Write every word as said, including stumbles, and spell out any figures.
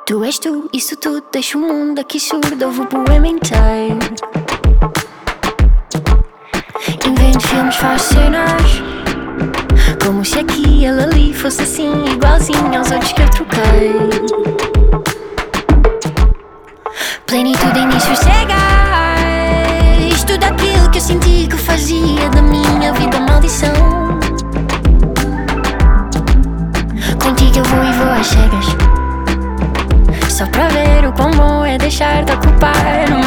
Tu és tu, isso tudo, deixa o mundo aqui surdo. Ouve o poema inteiro. Invento filmes, faz cenas como se aqui e ele ali fosse assim, igualzinho aos outros que eu troquei. Plenitude, início cegais. Tudo aquilo que eu senti que fazia da minha vida maldição. Contigo eu vou e vou às cegas, só para ver o quão bom é deixar-te ocupar